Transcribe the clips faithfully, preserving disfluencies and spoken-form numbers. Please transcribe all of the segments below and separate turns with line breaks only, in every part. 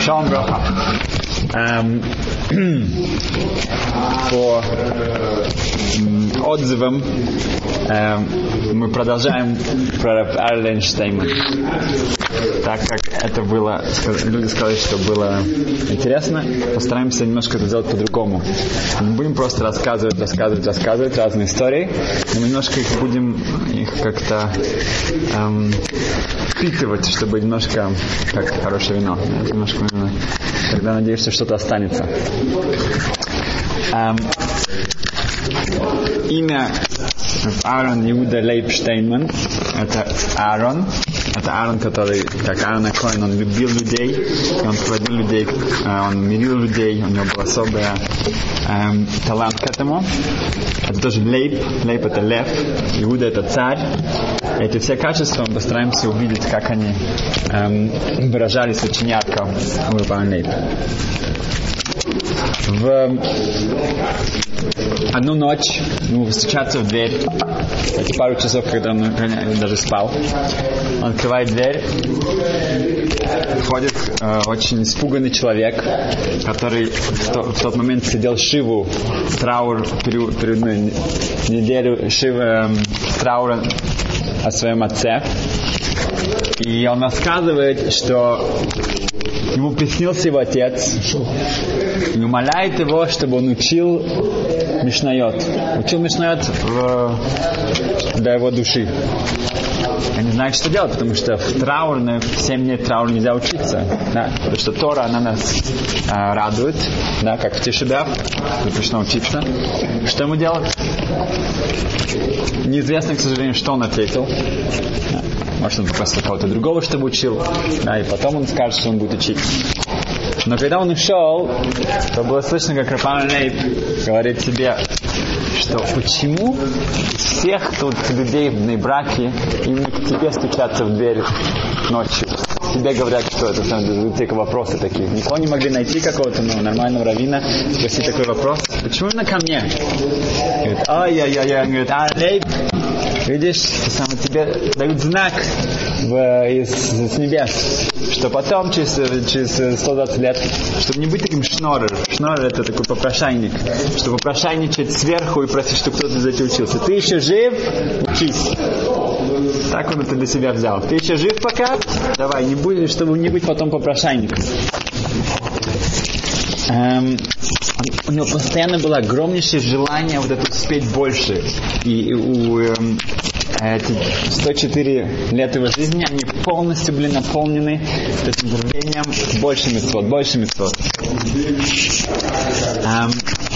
Шалом браха. Эм, по отзывам эм, мы продолжаем про Арлен Штейнман. Так как это было, люди сказали, что было интересно, постараемся немножко это сделать по-другому. Не будем просто рассказывать, рассказывать, рассказывать разные истории, но мы немножко их будем их как-то эм, впитывать, чтобы немножко, как хорошее вино, немножко, тогда надеюсь, что что-то останется. Эм, имя Аарон Иуда Лейб Штейнман. Это Аарон. Это Аарон, который, как Аарон Акоин, он любил людей, он проводил людей, он мирил людей, у него был особый эм, талант к этому. Это тоже Лейб. Лейб — это лев. Иуда — это царь. Эти все качества мы постараемся увидеть, как они эм, выражались очень ярко у Аарона Лейба. В одну ночь ему стучатся в дверь. Эти пару часов, когда он даже спал, он открывает дверь. Входит э, очень испуганный человек, который в, то, в тот момент сидел шиву, траур, период, период, ну, неделю шива, э, траура о своем отце. И он рассказывает, что ему приснился его отец и умоляет его, чтобы он учил Мишнайот. Учил Мишнайот в, для его души. Я не знаю, что делать, потому что в траурное, в семь дней траур нельзя учиться. Да? Потому что Тора, она нас а, радует, да, как в Тишебяв, запрещено учиться. Что ему делать? Неизвестно, к сожалению, что он ответил. Да. Может, он попросил кого-то другого, чтобы учил, да, и потом он скажет, что он будет учить. Но когда он ушел, то было слышно, как Рабан Лейб говорит себе, что почему всех тут людей в браке именно к тебе стучатся в дверь ночью. Тебе говорят, что это только вопросы такие. Никого не могли найти какого-то ну, нормального раввина, спросить такой вопрос. Почему именно ко мне? Говорит, ай-яй-яй, говорит, а Лейб, видишь, самое тебе дают знак в, из, с небес, что потом, через, через сто двадцать лет, чтобы не быть таким шнорер. Шнорер — это такой попрошайник, чтобы попрошайничать сверху и просить, чтобы кто-то за тебя учился. Ты еще жив? Учись. Так он это для себя взял. Ты еще жив пока? Давай, не будь, чтобы не быть потом попрошайником. Эм, у него постоянно было огромнейшее желание вот это успеть больше. И у эм, эти сто четыре лет его жизни, они полностью были наполнены этим рвением больше мицвот, больше мицвот. Эм,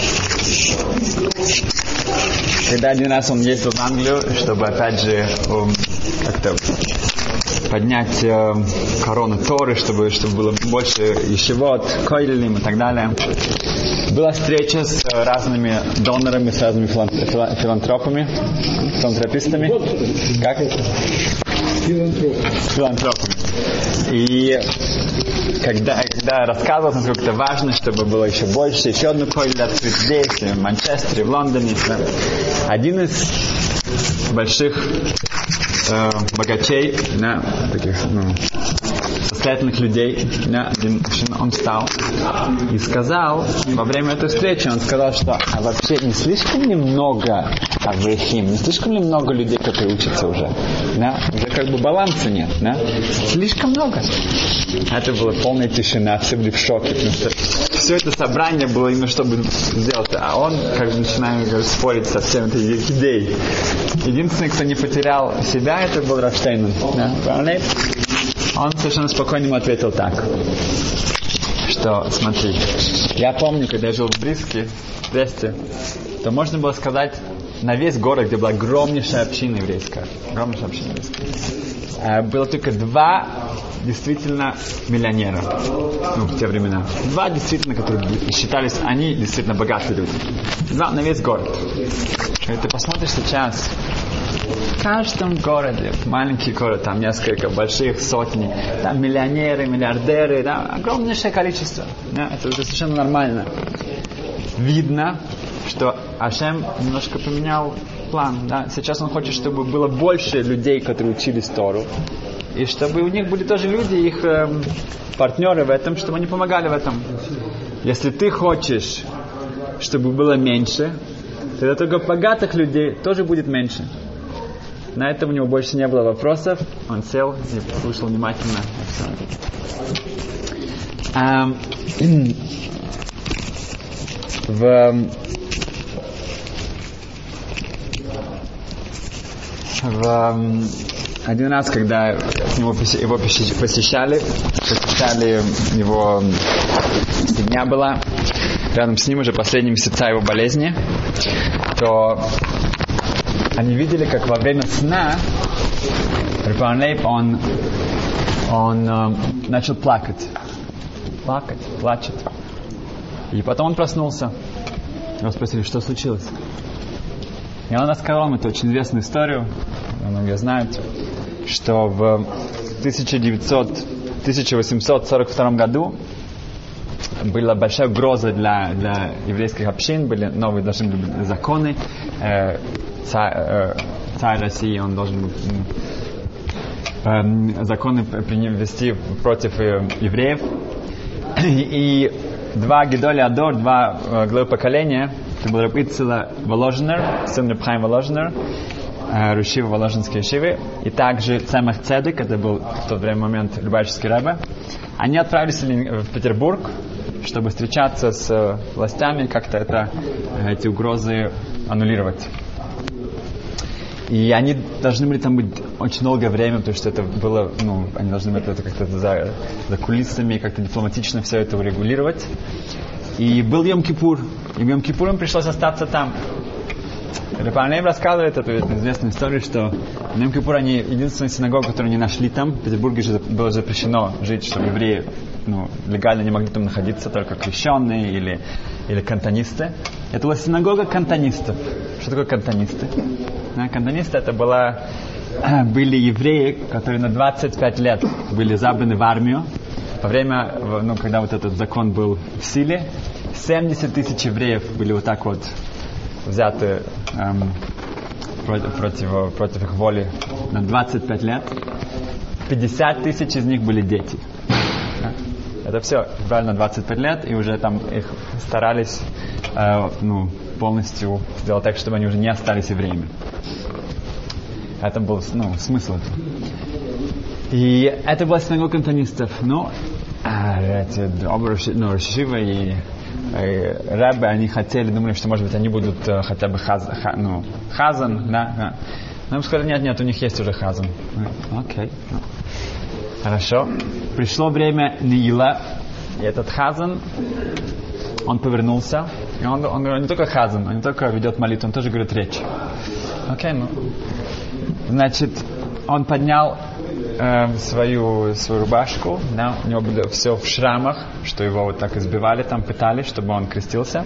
когда один раз он ездил в Англию, чтобы опять же um, как-то поднять э, корону Торы, чтобы, чтобы было больше ешивот, койлим и так далее. Была встреча с э, разными донорами, с разными филан- филантропами, филантропистами. Как? Филантропами. И когда, когда рассказывал, насколько это важно, чтобы было еще больше, еще одну койлю открыть здесь, в Манчестере, в Лондоне. Да. Один из больших э, богачей, да, таких ну, состоятельных людей, да, один, он встал и сказал, во время этой встречи, он сказал, что а вообще не слишком ли много аврехим, не слишком ли много людей, которые учатся уже, да, уже как бы баланса нет, да, слишком много. Это была полная тишина, все были в шоке, потому что все это собрание было именно чтобы сделать, а он как бы начинает говорит, спорить со всеми этой идеей. Единственный, кто не потерял себя, это был Рав Штейнман. Да? Он совершенно спокойно ему ответил так, что, смотри, я помню, когда я жил в Бриске, в Бресте, то можно было сказать, на весь город, где была огромнейшая община еврейская, огромнейшая община еврейская, было только два действительно миллионера, ну, в те времена. Два действительно, которые считались, они действительно богатые люди. Два на весь город. И ты посмотришь сейчас, в каждом городе, маленький город, там несколько больших, сотни, там миллионеры, миллиардеры, да, огромнейшее количество. Да, это уже совершенно нормально. Видно, что Ашем немножко поменял план. Да. Сейчас он хочет, чтобы было больше людей, которые учились Тору. и чтобы у них были тоже люди, их э, партнеры в этом, чтобы они помогали в этом. Если ты хочешь, чтобы было меньше, тогда только богатых людей тоже будет меньше. На этом у него больше не было вопросов. Он сел и слушал внимательно. А, в, в один раз, когда его, его посещали, посещали его семья была, рядом с ним уже последние месяца его болезни, то они видели, как во время сна Рабан Лейб, он, он э, начал плакать. Плакать, плачет. И потом он проснулся. Его спросили, что случилось. И он рассказал им эту очень известную историю, многие знают, что в тысяча восемьсот сорок втором году была большая угроза для, для еврейских общин, были новые должны были законы. Э, царь, э, царь России, он должен был э, законы ввести против э, евреев. И, и два Гедоли Адор, два э, главы поколения, это был Раб Ицхак Воложнер, сын Раб Хаим Воложнер, э, Рушива Воложенской Шивы, и также Цемах Цедек, это был в тот время момент Любавический Ребе. Они отправились в Петербург, чтобы встречаться с властями, как-то это, эти угрозы аннулировать. И они должны были там быть очень долгое время, потому что это было, ну, они должны были это как-то за, за кулисами, как-то дипломатично все это урегулировать. И был Йом-Кипур, и в Йом-Кипур им пришлось остаться там. Рабан Лейб рассказывает эту известную историю, что в Йом-Кипур они, единственная синагога, которую они нашли там, в Петербурге же было запрещено жить, что евреи, ну, легально не могли там находиться, только крещенные или, или кантонисты. Это была синагога кантонистов. Что такое кантонисты? Кантонисты это была, были евреи, которые на двадцать пять лет были забраны в армию. Во время, ну, когда вот этот закон был в силе, семьдесят тысяч евреев были вот так вот взяты эм, против, против, против их воли на двадцать пять лет. пятьдесят тысяч из них были дети. Это все брали на двадцать пять лет, и уже там их старались э, ну, полностью сделать так, чтобы они уже не остались евреями. Это был, ну, смысл этого. И это была синагога кантонистов. Ну, эти ну, Рашива и, и Ребе, они хотели, думали, что, может быть, они будут uh, хотя бы хаз, ха, ну, хазан, да, да. Но им сказали, нет, нет, у них есть уже хазан. Окей. Okay. Хорошо. Пришло время Нила, и этот хазан, он повернулся, и он, он, он не только хазан, он не только ведет молитву, он тоже говорит речь. Окей, okay, ну. Значит, он поднял э, свою, свою рубашку, да, у него было все в шрамах, что его вот так избивали, там пытали, чтобы он крестился.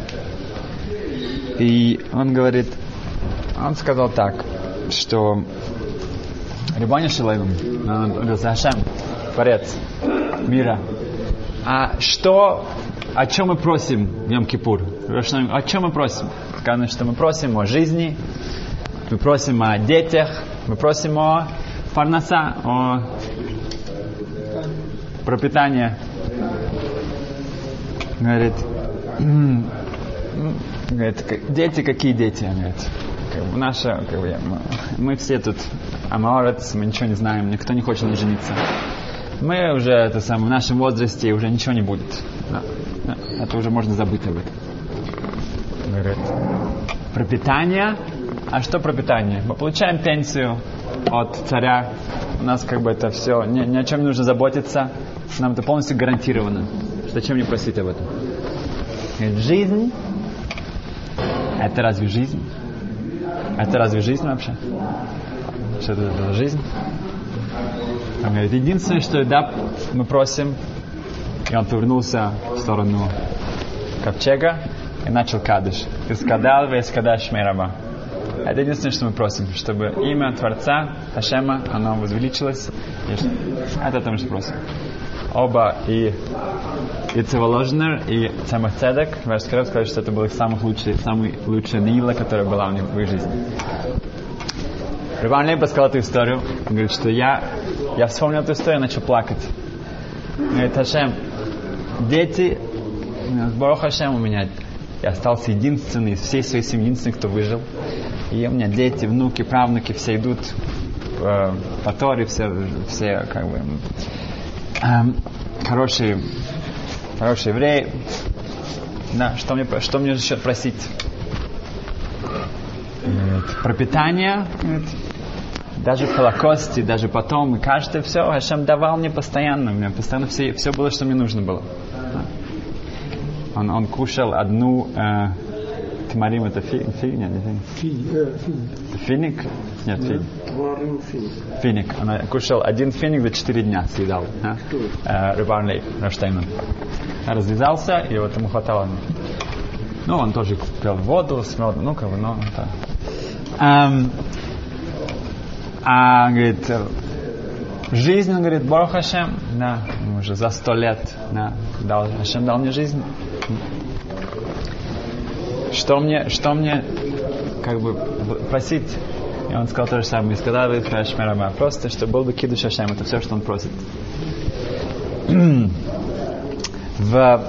И он говорит, он сказал так, что Рибоно шел Олам, он говорит, Хашем, Творец мира, а что, о чем мы просим в Йом-Кипур? О чем мы просим? Сказано, что мы просим о жизни, мы просим о детях, мы просим о парнаса, о пропитании. Говорит, говорит, дети, какие дети? Он говорит, как бы наша, как бы, мы, мы все тут амаорец, мы ничего не знаем, никто не хочет жениться. Мы уже это самое, в нашем возрасте уже ничего не будет. Да, да, это уже можно забыть об этом. Говорит, пропитание. А что пропитание? Мы получаем пенсию от царя. У нас как бы это все, ни, ни о чем не нужно заботиться. Нам это полностью гарантировано. Зачем мне просить об этом? Говорит, жизнь. Это разве жизнь? Это разве жизнь вообще? Что это за жизнь? Он говорит, единственное, что да, мы просим, и он повернулся в сторону ковчега и начал кадыш. Искадал ве искадаш шмей раба. Это единственное, что мы просим, чтобы имя Творца, Хашема, оно возвеличилось. Это то, что просим. Оба, и Ицхак Воложнер, и Цемах Цедек, ваш Скоров сказали, что это был их самый лучший, самый лучшая нила, которая была у них в их жизни. Рабан Лейб сказал эту историю. Он говорит, что я Я вспомнил эту историю, начал плакать. Говорит, Хашем, дети, Барух Хашем у меня, я остался единственный из всей своей семьи, единственный, кто выжил. И у меня дети, внуки, правнуки, все идут э, по Торе, все, все как бы э, хорошие, хорошие евреи. Да, что мне, что мне еще просить? Про питание, даже в Холокосте, даже потом, и каждое все, Хашем давал мне постоянно, у меня постоянно все, все было, что мне нужно было. Он, он кушал одну э, тимарим, это фи, фи, нет, не фи. Финик? Нет, фи. Финик. Он кушал один финик за четыре дня, съедал. Э, Рыбан Лейб, Раштейман. Развязался, и вот ему хватало. Ну, он тоже пил воду с медом, ну, как бы, ну, это... Um, а, говорит, жизнь, он говорит, Барух Хашем, да, уже за сто лет, да, дал, Хашем дал мне жизнь. Что мне, что мне, как бы, просить? И он сказал то же самое, сказал, вы Хашем, просто, что был бы кидуш Хашем, это все, что он просит. В...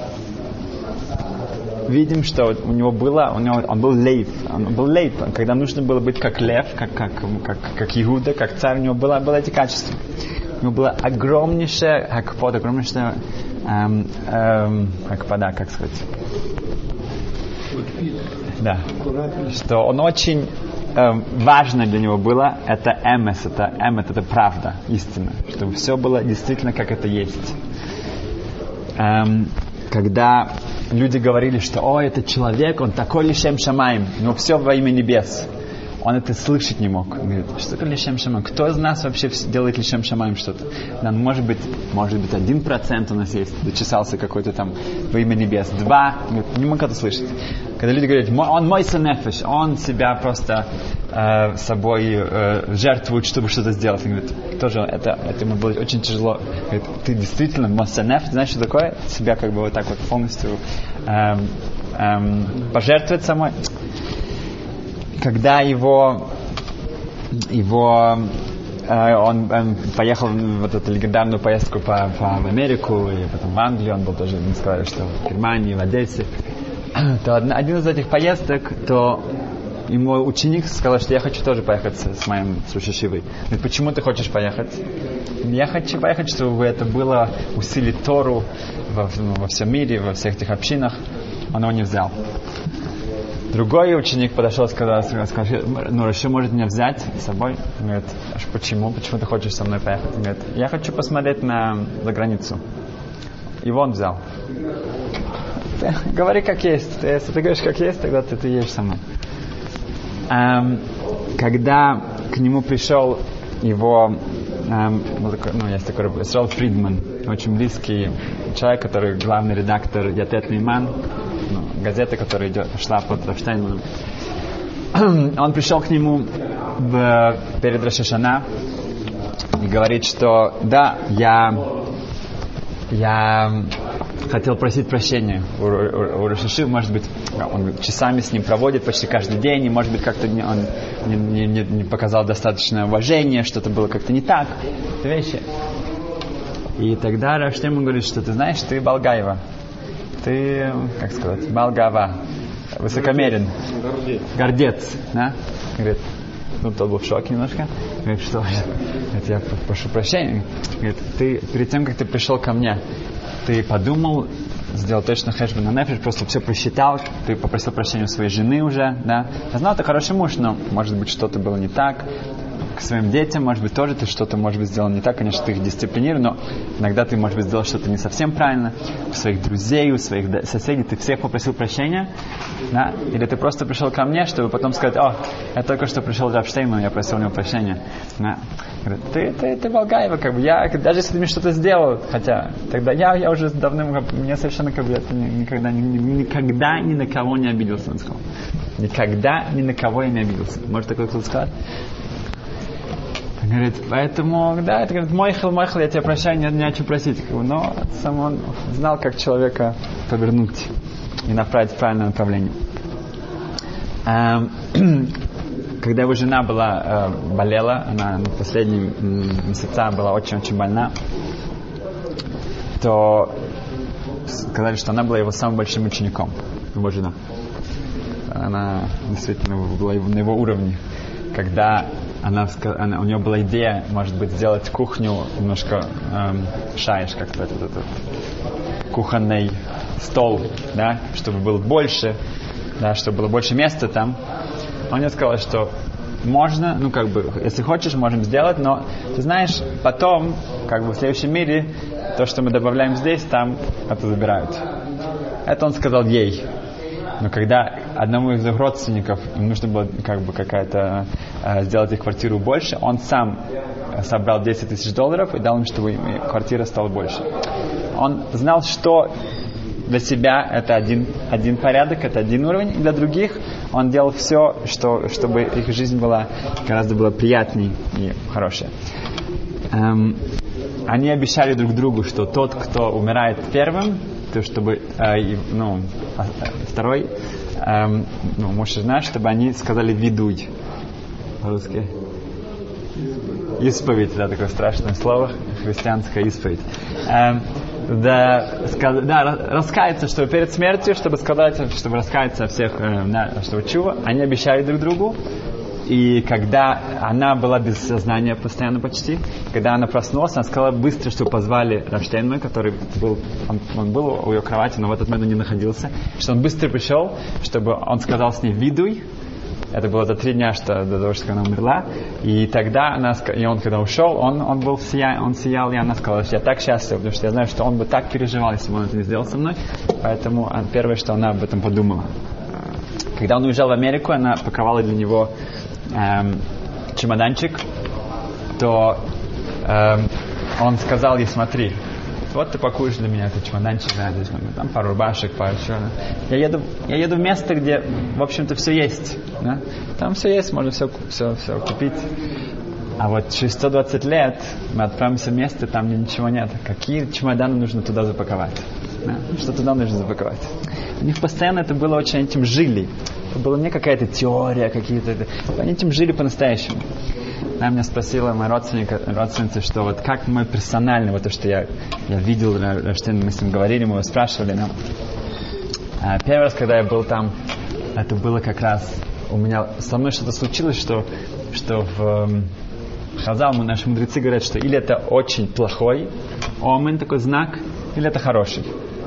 Видим, что у него было, у него, он был лев, он был лев, когда нужно было быть как лев, как, как, как, как Иуда, как царь, у него было, было эти качества. У него было огромнейшее, как под, огромнейшее, эм, эм, как пода, как сказать. Да. Что он очень эм, важно для него было, это эмес, это эмет, это правда, истина, чтобы все было действительно как это есть. Эм, когда люди говорили, что о, этот человек, он такой лишем шамаим, но все во имя небес. Он это слышать не мог. Он говорит, что такое лишем шамаим? Кто из нас вообще делает лишем шамаим что-то? Да, ну, может быть, может быть, один процент у нас есть, дочесался какой-то там во имя небес. Два, говорит, не мог это слышать. Когда люди говорят, он мой сенефеш, он себя просто э, собой э, жертвует, чтобы что-то сделать. Он говорит, тоже это, это ему было очень тяжело. Говорит, ты действительно мой сенефеш, знаешь, что такое? Себя как бы вот так вот полностью э, э, пожертвовать самой. Когда его, его э, он, он поехал в вот эту легендарную поездку по, по в Америку и потом в Англию, он был тоже, не сказали, что в Германии, в Одессе, то одна, один из этих поездок, то ему ученик сказал, что я хочу тоже поехать с, с моим с Рошишивой. Говорит, почему ты хочешь поехать? Я хочу поехать, чтобы это было усилить Тору во, во всем мире, во всех этих общинах. Он его не взял. Другой ученик подошел и сказал, сказал, ну, Раши может меня взять с собой. Он говорит, почему? Почему ты хочешь со мной поехать? Он говорит, я хочу посмотреть на, за границу. Его он взял. Ты, говори как есть. Если ты говоришь как есть, тогда ты, ты едешь со мной. Эм, когда к нему пришел его, эм, ну, есть такой Исраэль Фридман, очень близкий человек, который главный редактор Ятет Мейман, ну, газета, которая идет, шла под Рафштейном. Он пришел к нему в, перед Рош ха-Шана и говорит, что да, я, я хотел просить прощения у, у, у Рош ха-Ши, может быть, он часами с ним проводит почти каждый день, и может быть как-то не, он не, не, не показал достаточное уважение, что-то было как-то не так, эти вещи. И тогда Рафштейн ему говорит, что ты знаешь, ты Балгаева. Ты, как сказать, Балгава, высокомерен, гордец, гордец, да? Говорит, ну, тот был в шоке немножко. Говорит, что? Говорит, я прошу прощения. Говорит, ты, перед тем, как ты пришел ко мне, ты подумал, сделал точно хэшбен на нефиш, просто все просчитал, ты попросил прощения у своей жены уже, да? Я знал, ты хороший муж, но, может быть, что-то было не так. К своим детям, может быть, тоже ты что-то, может быть, сделал не так, конечно, ты их дисциплинируешь, но иногда ты, может быть, сделал что-то не совсем правильно. У своих друзей, у своих соседей ты всех попросил прощения, да? Или ты просто пришел ко мне, чтобы потом сказать, о, я только что пришел к Рафштейну, я просил у него прощения. Да? Говорит, ты, ты, ты Балгаева, как бы, я, даже если ты мне что-то сделал, хотя, тогда я, я уже давным, мне совершенно, как бы, это никогда, никогда ни на кого не обиделся, он сказал. Никогда ни на кого я не обиделся. Может такое кто-то сказать? Говорит, поэтому, да, это говорит, Мойхел, Мойхел, я тебя прощаю, не, не о чем просить. Но сам он знал, как человека повернуть и направить в правильное направление. Эм, когда его жена была, э, болела, она в последние месяца была очень-очень больна, то сказали, что она была его самым большим учеником, его жена. Она действительно была на его уровне. Когда она, она, у нее была идея, может быть, сделать кухню немножко эм, шаешь, как-то этот, этот кухонный стол, да, чтобы было больше, да, чтобы было больше места там. Он мне сказал, что можно, ну как бы, если хочешь, можем сделать, но ты знаешь, потом, как бы в следующем мире, то, что мы добавляем здесь, там это забирают. Это он сказал ей. Но когда одному из их родственников им нужно было как бы какая-то э, сделать их квартиру больше, он сам собрал десять тысяч долларов и дал им, чтобы квартира стала больше. Он знал, что для себя это один, один порядок, это один уровень, и для других он делал все, что, чтобы их жизнь была гораздо была приятней и хорошей. Эм, они обещали друг другу, что тот, кто умирает первым, то чтобы э, ну, а, второй, э, ну, муж и жена, чтобы они сказали «видуй» по-русски. Исповедь, да, такое страшное слово, христианская исповедь. Э, да, сказ, да, раскаяться, что перед смертью, чтобы сказать, чтобы раскаяться всех, э, да, что чува, они обещали друг другу. И когда она была без сознания постоянно почти, когда она проснулась, она сказала быстро, что позвали Рав Штейнмана, который был, он, он был у ее кровати, но в этот момент он не находился, что он быстро пришел, чтобы он сказал с ней «видуй». Это было за три дня что, до того, что она умерла. И тогда она, и он, когда ушел, он, он был сия, он сиял, и она сказала, что я так счастлива, потому что я знаю, что он бы так переживал, если бы он это не сделал со мной. Поэтому первое, что она об этом подумала. Когда он уезжал в Америку, она паковала для него эм, чемоданчик, то эм, он сказал ей: смотри, вот ты пакуешь для меня этот чемоданчик, да, здесь, там пару рубашек, пару чего. Я еду, я еду в место, где, в общем-то, все есть. Да? Там все есть, можно все, все, все купить. А вот через сто двадцать лет мы отправимся в место, там ничего нет. Какие чемоданы нужно туда запаковать? Да? Что туда нужно запаковать? У них постоянно это было очень, они этим жили. Это была не какая-то теория, какие-то... Они этим жили по-настоящему. Она меня спросила, моя родственница, родственница, что вот как мой персональный, вот то, что я, я видел, что мы с ним говорили, мы его спрашивали. Но, а, первый раз, когда я был там, это было как раз... У меня со мной что-то случилось, что, что в... Хазал, наши мудрецы говорят, что или это очень плохой омен, такой знак, или это хороший.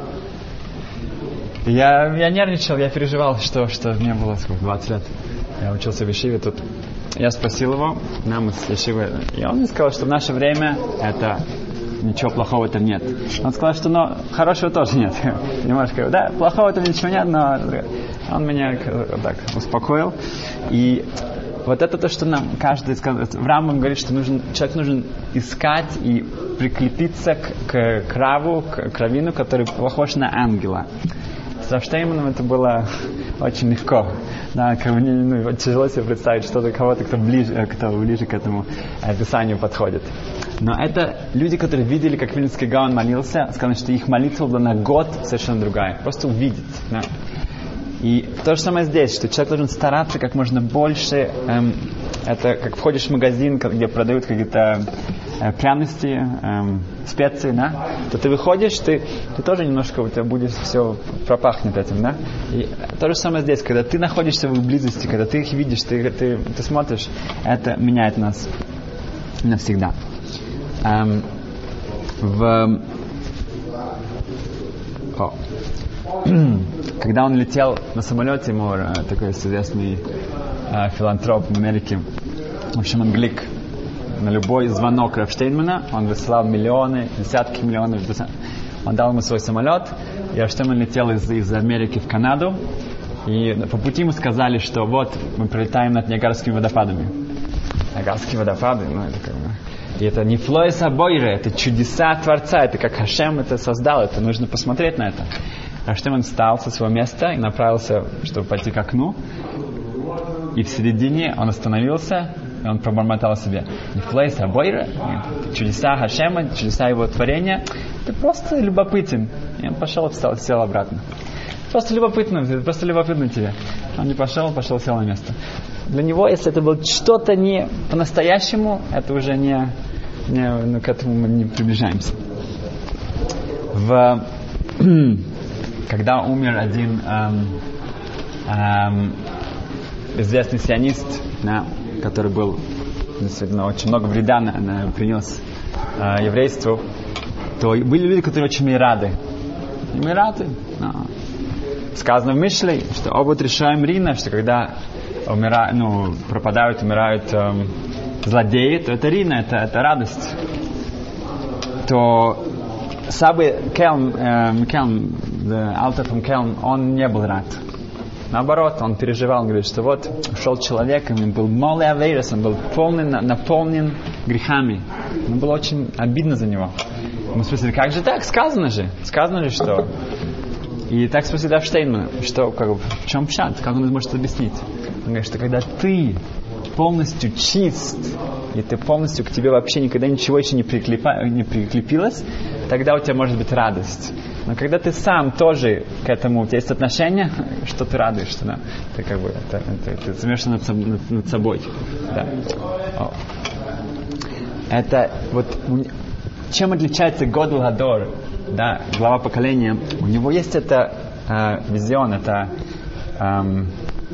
И я, я нервничал, я переживал, что, что мне было сколько, двадцать лет. Я учился в Ешиве тут. Я спросил его, нам из Ешивы, и он мне сказал, что в наше время это ничего плохого там нет. Он сказал, что но хорошего тоже нет. Немножко, да, плохого там ничего нет, но он меня так успокоил. И вот это то, что нам каждый сказал. В Рамбам говорит, что нужен, человек нужен искать и прикрепиться к, к краву, к кровину, который похож на ангела. С Рав Штейнманом это было очень легко. Да, как бы, ну, тяжело себе представить что-то, кого-то, кто ближе, кто ближе к этому описанию подходит. Но это люди, которые видели, как Вильнюсский Гаон молился, сказали, что их молитва была на год совершенно другая. Просто увидеть. Да. И то же самое здесь, что человек должен стараться как можно больше. Эм, это как входишь в магазин, где продают какие-то э, пряности, эм, специи, да, то ты выходишь, ты, ты тоже немножко, у тебя будет все пропахнет этим, да. И то же самое здесь, когда ты находишься в их близости, когда ты их видишь, ты, ты, ты смотришь, это меняет нас навсегда. Эм, в... О. Когда он летел на самолете, ему такой известный э, филантроп в Америке, в общем, англик, на любой звонок Рав Штейнмана он высылал миллионы, десятки миллионов. Он дал ему свой самолет, и Рав Штейнман летел из, из Америки в Канаду, и по пути ему сказали, что вот мы прилетаем над Ниагарскими водопадами. Ниагарские водопады, ну это как бы... И это не флоэс абойре, это чудеса Творца, это как Хашем это создал, это нужно посмотреть на это. Рав Штейнман встал со своего места и направился, чтобы пойти к окну. И в середине он остановился, и он пробормотал себе: «Нефлейс абойра», чудеса Хашема, чудеса его творения, ты просто любопытен. И он пошел и встал, сел обратно. Просто любопытно, просто любопытно тебе. Он не пошел, пошел, сел на место. для него, если это было что-то не по-настоящему, это уже не, не ну, к этому мы не приближаемся. В, когда умер один эм, эм, известный сионист, да, который был действительно очень много вреда на, на, принес э, еврейству, то были люди, которые очень были рады. И мы рады. Но. Сказано в Мишле, что обут решаем рина, что когда умира, ну, пропадают, умирают эм, злодеи, то это рина, это, это радость. То Сабы Кельм, эм, Кельм, Алтер фон Кельм, он не был рад. Наоборот, он переживал, он говорит, что вот ушел человек, он был молый авейрос, он был полный, наполнен грехами. Ему было очень обидно за него. Мы спросили, как же так? Сказано же. Сказано же, что... И так спросили Рав Штейнмана, что, как, в чем пшат, как он может объяснить. Он говорит, что когда ты полностью чист, и ты полностью к тебе вообще никогда ничего еще не, приклепа, не прикрепилось, тогда у тебя может быть радость. Но когда ты сам тоже к этому, у тебя есть отношение, что ты радуешься, да? Ты как бы, это, это, ты смеешься над, над, над собой. Да. О. Это вот, чем отличается Годл Гадор, да, глава поколения, у него есть это э, визион, это эм,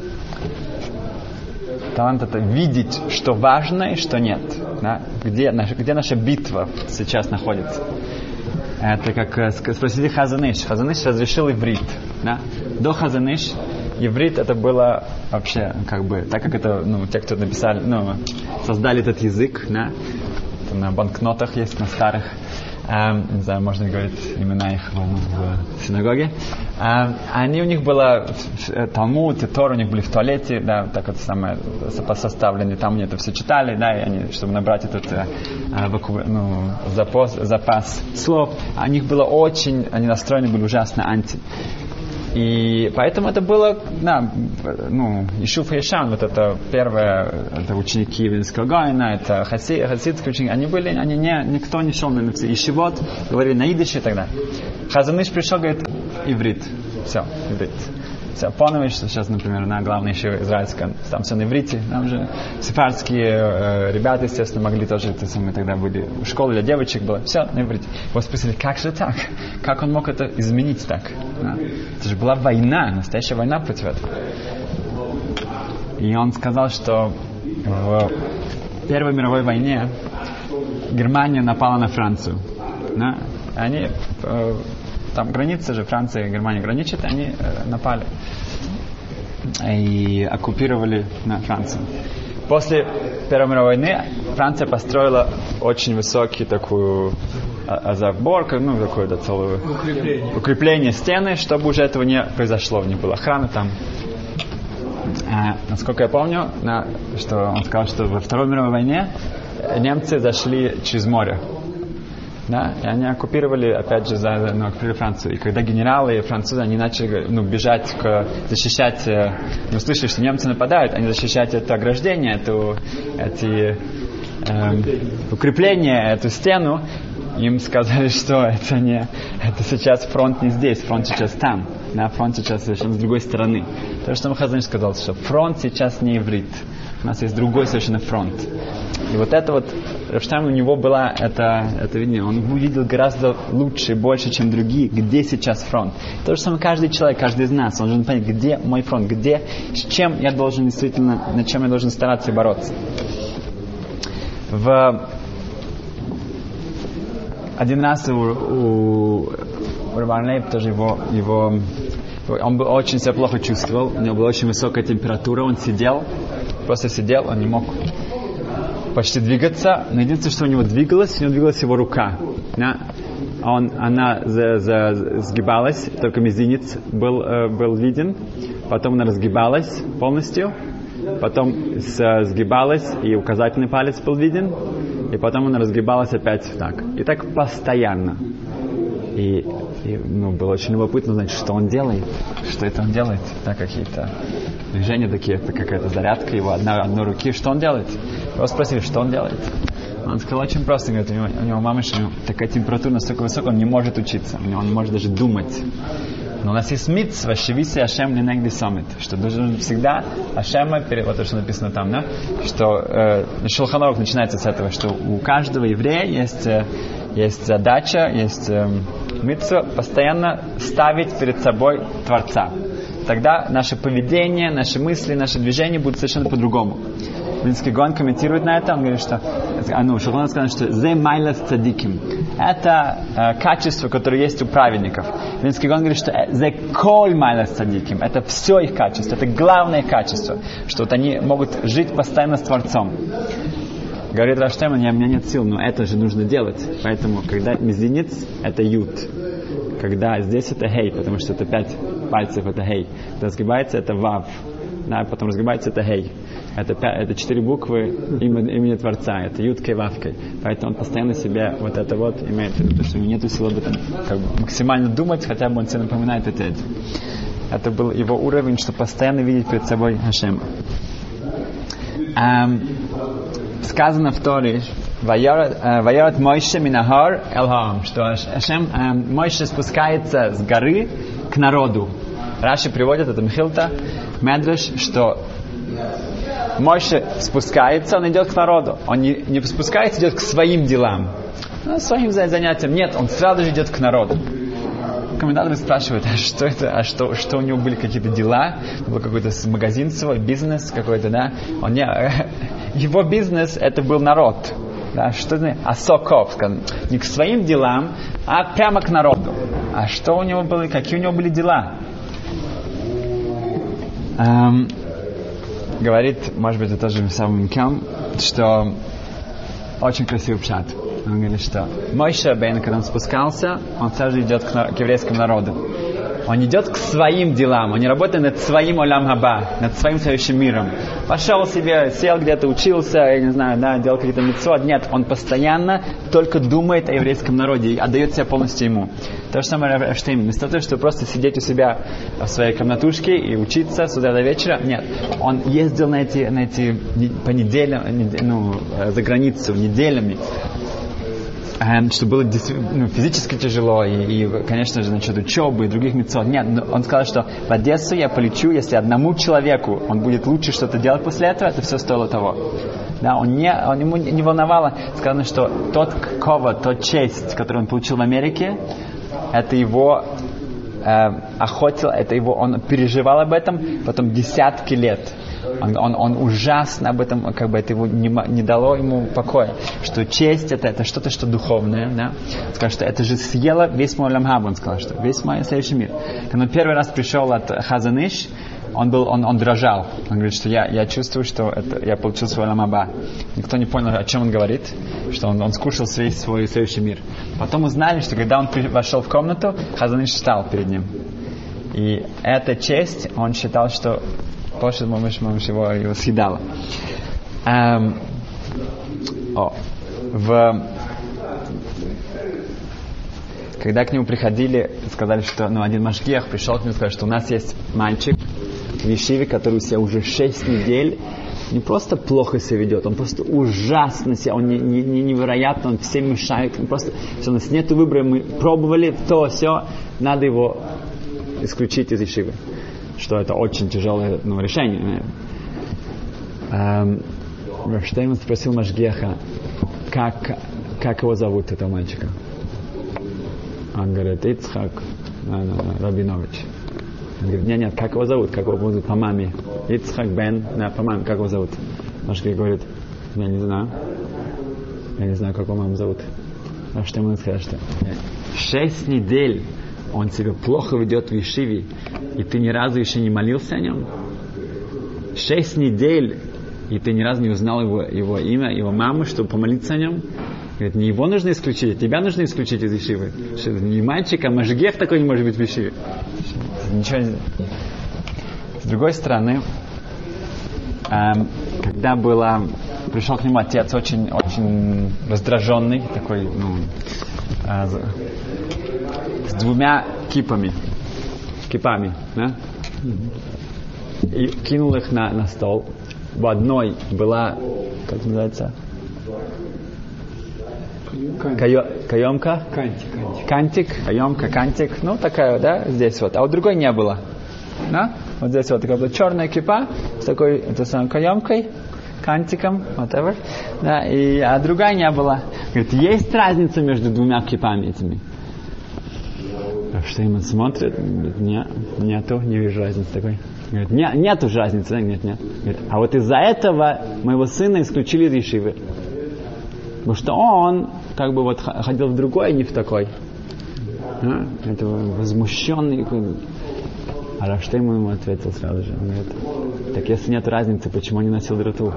талант, это видеть, что важно и что нет, да? где, наша, где наша битва сейчас находится. Это как спросили Хазаныш. Хазаныш разрешил иврит. Да? До Хазаныш иврит это было вообще, как бы, так как это, ну, те, кто написали, ну, создали этот язык, да? На банкнотах есть, на старых. Um, не знаю, можно говорить имена их в, в синагоге. Um, они у них было Талмуд и Тор у них были в туалете, да, так вот самое составлены, там они это все читали, да, и они, чтобы набрать этот uh, ну, запас, запас слов, у них было очень, они настроены были ужасно анти. И поэтому это было, да, ну, Ишуф и Ешан, вот это первые, это ученики Вильнского Гаона, это хаси, хасидские ученики, они были, они не, никто не шел на все ишивот, говорили на идише и так далее. Хазаныш пришел, говорит, иврит, все, иврит. Все, Понович, сейчас, например, на главной еще израильском, там все на иврите, там же сефардские э, ребята, естественно, могли тоже, это мы тогда были, в школе для девочек было, все на иврите. Его спросили, как же так? Как он мог это изменить так? Да? Это же была война, настоящая война против этого. И он сказал, что в Первой мировой войне Германия напала на Францию. Да? Они... Э, Там граница же, Франция и Германия граничат, они э, напали и оккупировали на Францию. После Первой мировой войны Франция построила очень высокий такую а, забор, ну такое да, целое укрепление. укрепление стены, чтобы уже этого не произошло, не было охраны там. А, насколько я помню, на, что он сказал, что во Второй мировой войне немцы зашли через море. Да, и они оккупировали, опять же, за, ну, оккупировали Францию. И когда генералы и французы, они начали, ну, бежать, к, защищать, ну, слышали, что немцы нападают, они защищать это ограждение, эту, эти эм, укрепления, эту стену, им сказали, что это не, это сейчас фронт не здесь, фронт сейчас там, да, фронт сейчас совершенно с другой стороны. То, что Хазаныш сказал, что фронт сейчас не иврит, у нас есть другой совершенно фронт. И вот это вот, Рав Штейнман, у него было это, это видение, он увидел гораздо лучше, больше, чем другие, где сейчас фронт. То же самое каждый человек, каждый из нас, он должен понять, где мой фронт, где, с чем я должен действительно, над чем я должен стараться и бороться. В один раз у, у, у Рабан Лейб тоже его, его, он был, очень себя плохо чувствовал, у него была очень высокая температура, он сидел, просто сидел, он не мог почти двигаться, но единственное, что у него двигалось, у него двигалась его рука. Да? Он, она за, за, сгибалась, только мизинец был, э, был виден, потом она разгибалась полностью, потом с, сгибалась, и указательный палец был виден, и потом она разгибалась опять так. И так постоянно. И, и ну, было очень любопытно узнать, что он делает, что это он делает, да, какие-то движения такие, это какая-то зарядка его одной, одной руки, что он делает. Его спросили, что он делает. Он сказал очень просто, говорит, у него, у него мама, у него такая температура настолько высокая, он не может учиться, он не может даже думать. Но у нас есть митцва, шевиси Ашем ленегди сомит, что должен всегда Ашема, вот то, что написано там, да, что э, Шулхан Арух начинается с этого, что у каждого еврея есть, э, есть задача, есть э, митцва постоянно ставить перед собой Творца. Тогда наше поведение, наши мысли, наши движения будут совершенно по-другому. Вильнский Гаон комментирует на это, он говорит, что, а ну, Шулхан сказал, что «зе майлас цадиким» — это э, качество, которое есть у праведников. Вильнский Гаон говорит, что «зе коль майлас цадиким» — это все их качество, это главное качество, что вот они могут жить постоянно с Творцом. Говорит Рав Штейнман, у меня нет сил, но это же нужно делать. Поэтому, когда мизинец — это ют. Когда здесь это хей, потому что это пять пальцев, это хей. Когда разгибается, это вав. Да, потом разгибается, это хей. Это, это четыре буквы имени, имени Творца. Это юткой, вавкой. Поэтому он постоянно себе вот это вот имеет в виду, потому что у него нет сил об этом как бы максимально думать, хотя бы он себе напоминает это. Это был его уровень, что постоянно видеть перед собой Хашем. Um, сказано в Торе, Вайорат Мойше Минахар Элхам, что Ашем, Мойше спускается с горы к народу. Раши приводит, это Михилта, Медреш, что Мойше спускается, он идет к народу. Он не, не спускается, идет к своим делам, ну, своим занятиям. Нет, он сразу же идет к народу. Комментаторы спрашивают, а что это, а что, что у него были какие-то дела, был какой-то магазин свой, бизнес какой-то, да? Он не, его бизнес это был народ, да? Что это? Асоков, не к своим делам, а прямо к народу. А что у него было, какие у него были дела? Эм, говорит, может быть, это тоже самым кем, что очень красивый пшат. Он говорит, что Мойше Рабейну, когда он спускался, он сразу идет к, к еврейскому народу. Он идет к своим делам, он не работает над своим олам хаба, над своим следующим миром. Пошел себе, сел где-то, учился, я не знаю, да, делал какие-то мицвот. Нет, он постоянно только думает о еврейском народе и отдает себя полностью ему. То же самое Рав Штейнман. Вместо того, чтобы просто сидеть у себя в своей комнатушке и учиться с утра до вечера, нет. Он ездил на эти, на эти по неделям, ну, за границу, неделями. Что было ну, физически тяжело, и, и, конечно же, насчет учебы и других мицвот. Нет, он сказал, что в Одессу я полечу, если одному человеку он будет лучше что-то делать после этого, это все стоило того. Да, он не, он, ему не волновало, сказано, что тот кова, тот честь, которую он получил в Америке, это его э, охотил, это его, он переживал об этом потом десятки лет. Он, он, он ужасно об этом, как бы это его не, не дало ему покоя, что честь это, это что-то, что духовное, да? Он сказал, что это же съело весь мой олам хаба, он сказал, что весь мой следующий мир. Когда он первый раз пришел от Хазон Иш, он был, он, он дрожал. Он говорит, что я, я чувствую, что это, я получил свой олам хаба. Никто не понял, о чем он говорит, что он, он скушал весь свой следующий мир. Потом узнали, что когда он при, вошел в комнату, Хазон Иш встал перед ним. И эта честь, он считал, что Пошет мамыш, мамыш его, его съедала. Эм, о, в, когда к нему приходили, сказали, что ну, один машгиах пришел к нему и сказал, что у нас есть мальчик в Ешиве, который у себя уже шесть недель не просто плохо себя ведет, он просто ужасно себя, он не, не, не, невероятно, он всем мешает, он просто, что у нас нет выбора, мы пробовали то, все, надо его исключить из Ешивы. Что это очень тяжелое ну, решение. Эм, Рав Штейнман спросил Машгеха, как, как его зовут, этого мальчика. Он говорит, Ицхак Рабинович. Он говорит, нет, нет, как его зовут, как его зовут по маме. Ицхак Бен, да, по маме, как его зовут. Машгех говорит, я не знаю. Я не знаю, как его маму зовут. Рав Штейнман сказал, что шесть недель он себя плохо ведет в Ешиве, и ты ни разу еще не молился о нем? Шесть недель, и ты ни разу не узнал его, его имя, его маму, чтобы помолиться о нем? Говорит, не его нужно исключить, тебя нужно исключить из Ешивы. Что, не мальчик, а Машгех такой не может быть в Ешиве. Ничего не... С другой стороны, эм, когда было, пришел к нему отец очень, очень раздраженный, такой, ну, э, с двумя кипами, кипами, да? И кинул их на, на стол. В одной была, как называется, Кайо, каемка?
Кантик, кантик.
Кантик, каемка, кантик. Ну, такая, да, здесь вот. А вот другой не было. Да? Вот здесь вот такая была черная кипа с такой, это самой каемкой, кантиком, whatever. Да, и, а другая не была. Говорит, есть разница между двумя кипами этими? Что ему смотрит? Говорит, нет, нету, не вижу разницы такой. Говорит, нет, нету же разницы. Нет, нет. Говорит, а вот из-за этого моего сына исключили из ешивы. Потому что он как бы вот ходил в другой, а не в такой. А? Это возмущенный. А Рафштейн ему ответил сразу же. Он говорит, так если нет разницы, почему не носил дроту?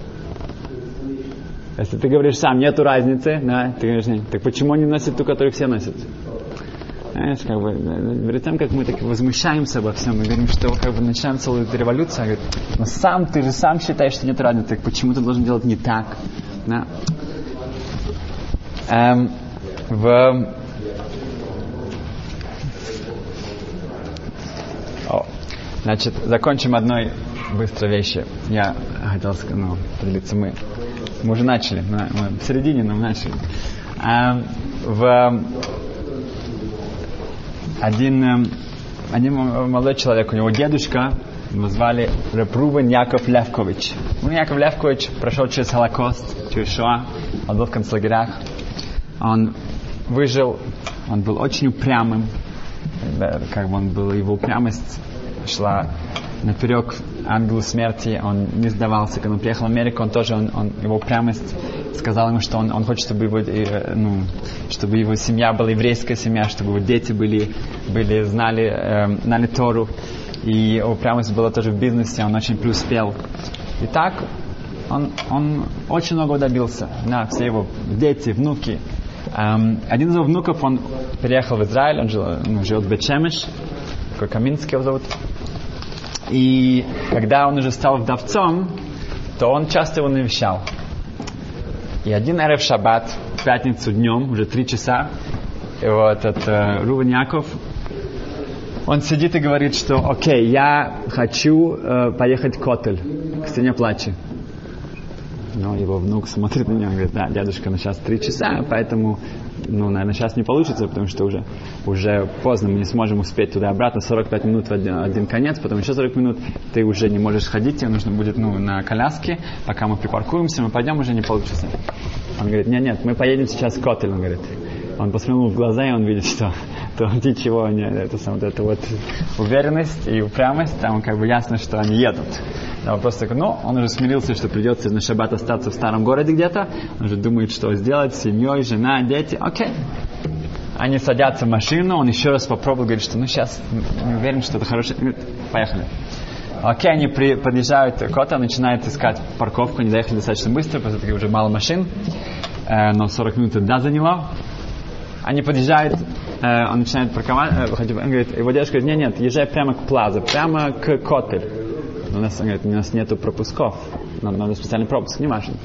Если ты говоришь сам, нету разницы, да, ты говоришь, нет, так почему не носит ту, которую все носят? Знаешь, как бы, перед тем, как мы так возмущаемся обо всем, мы говорим, что как бы начинаем целую эту революцию, говорит, но сам, ты же сам считаешь, что нет разницы, так почему ты должен делать не так? Да? Эм, в... О, значит, закончим одной быстрой вещи. Я хотел сказать, ну, поделиться мы. Мы уже начали, мы в середине, но мы начали. Эм, в... Один, один молодой человек, у него дедушка, его звали Реб Рувен Яков Левкович. Ну, Яков Левкович прошел через Холокост, через Шоа, он был в концлагерях. Он выжил, он был очень упрямым, как бы он был, его упрямость шла наперек ангелу смерти, он не сдавался. Когда он приехал в Америку, он тоже, он, он, его упрямость сказала ему, что он, он хочет, чтобы его, ну, чтобы его семья была еврейская семья, чтобы его дети были, были знали, э, знали Тору. И упрямость была тоже в бизнесе, он очень преуспел. И так он, он очень много добился. Да, все его дети, внуки. Эм, один из его внуков, он переехал в Израиль, он жил, ну, живет в Бет-Шемеш, такой Каминский его зовут. И когда он уже стал вдовцом, то он часто его навещал. И один эрев шаббат, в пятницу днем, уже три часа, и вот этот э, Рувен Яков, он сидит и говорит, что окей, я хочу э, поехать в Котель, к стене плача. Но его внук смотрит на него и говорит, да, дедушка, ну сейчас три часа, поэтому, ну, наверное, сейчас не получится, потому что уже, уже поздно, мы не сможем успеть туда-обратно, сорок пять минут в один, один конец, потом еще сорок минут, ты уже не можешь ходить, тебе нужно будет, ну, на коляске, пока мы припаркуемся, мы пойдем, уже не получится. Он говорит, нет, нет, мы поедем сейчас в Котель, он говорит. Он посмотрел ему в глаза, и он видит, что то ничего не, это, вот эта вот уверенность и упрямость, там как бы ясно, что они едут. Да, он просто такой, ну, он уже смирился, что придется на шаббат остаться в старом городе где-то, он уже думает, что сделать с семьей, жена, дети, окей. Они садятся в машину, он еще раз попробует, говорит, что ну сейчас не уверен, что это хорошее, поехали. Окей, они при, подъезжают к Котелю, начинают искать парковку, они доехали достаточно быстро, потому что уже мало машин, э, но сорок минут да заняло. Они подъезжают, э, он начинает парковать, э, он говорит, его дедушка говорит, нет, нет, езжай прямо к Плазе, прямо к Котель. У нас, он говорит, у нас нету пропусков, нам надо специальный пропуск, не важно.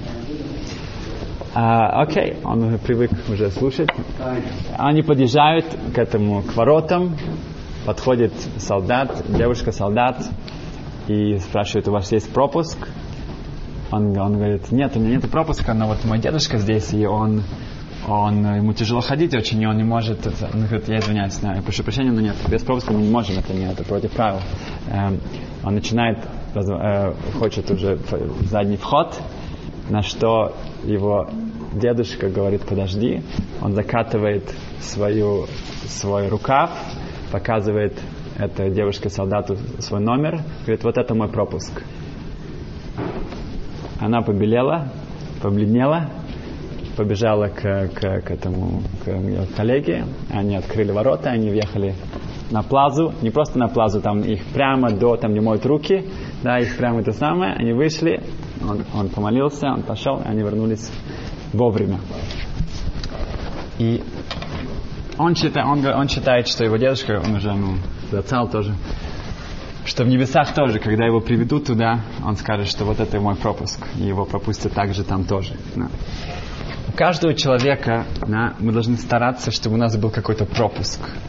А, окей, он уже привык уже слушать. Они подъезжают к этому, к воротам, подходит солдат, девушка-солдат, и спрашивает, у вас есть пропуск? Он, он говорит, нет, у меня нет пропуска, но вот мой дедушка здесь, и он... Он, ему тяжело ходить очень, и он не может, это, он говорит, я извиняюсь, да, я прошу прощения, но нет, без пропуска мы не можем, это не, это против правил. Эм, он начинает, э, хочет уже в задний вход, на что его дедушка говорит, подожди, он закатывает свою, свой рукав, показывает этой девушке-солдату свой номер, говорит, вот это мой пропуск. Она побелела, побледнела, побежала к, к, к этому к ее коллеге, они открыли ворота, они въехали на Плазу, не просто на Плазу, там их прямо до, там где моют руки, да, их прямо это самое, они вышли, он, он помолился, он пошел, и они вернулись вовремя. И он считает, он, он считает, что его дедушка, он уже, ну, зацал тоже, что в небесах тоже, когда его приведут туда, он скажет, что вот это мой пропуск, и его пропустят также там тоже. Да. У каждого человека, да, мы должны стараться, чтобы у нас был какой-то пропуск.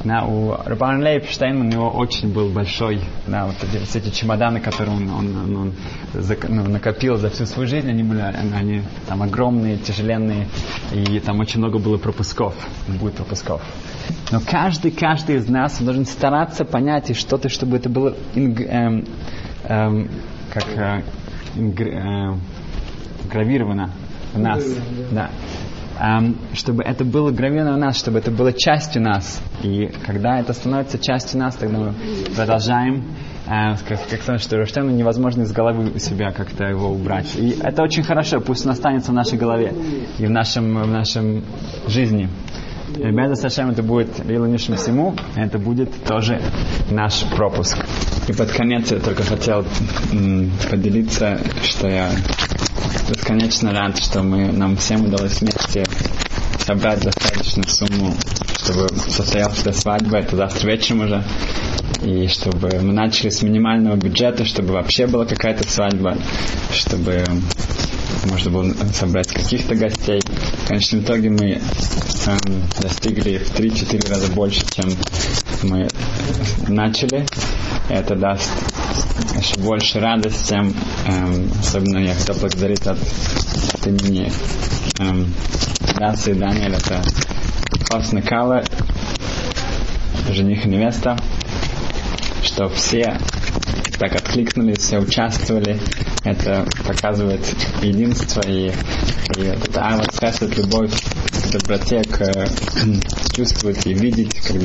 Да, у Рабана Лейбштейна у него очень был большой, да, вот эти, вот эти чемоданы, которые он, он, он, он зак, ну, накопил за всю свою жизнь, они были, они там огромные, тяжеленные, и там очень много было пропусков, будет пропусков. Но каждый, каждый из нас должен стараться понять и что-то, чтобы это было инг, эм, эм, как э, ингр, э, гравировано в нас, да. Um, чтобы это было гравировано в нас, чтобы это было частью нас. И когда это становится частью нас, тогда мы продолжаем, uh, как, как что Роштену невозможно из головы у себя как-то его убрать. И это очень хорошо, пусть он останется в нашей голове и в нашем, в нашем жизни. И без Сашем это будет Лилунишим всему, это будет тоже наш пропуск. И под конец я только хотел м, поделиться, что я бесконечно рад, что мы, нам всем удалось вместе собрать достаточную сумму, чтобы состоялась эта свадьба, это завтра вечером уже, и чтобы мы начали с минимального бюджета, чтобы вообще была какая-то свадьба, чтобы можно было собрать каких-то гостей. В конечном итоге мы эм, достигли в три-четыре раза больше, чем мы начали. Это даст еще больше радости всем. Эм, особенно я хотел благодарить от, от имени эм, Дасы и Даниэля. Это Хосна Кала, жених и невеста, что все так откликнулись, все участвовали. Это показывает единство и, и это ават, хесед, любовь к доброте, к, чувствовать и видеть, когда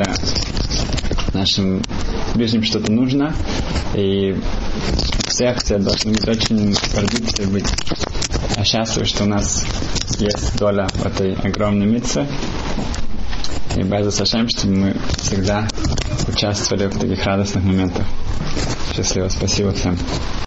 нашим ближним что-то нужно. И всех все должны быть очень гордиться и быть счастливы, что у нас есть доля в этой огромной митцве. И Безус Хашем, чтобы мы всегда участвовали в таких радостных моментах. Счастливо, спасибо всем.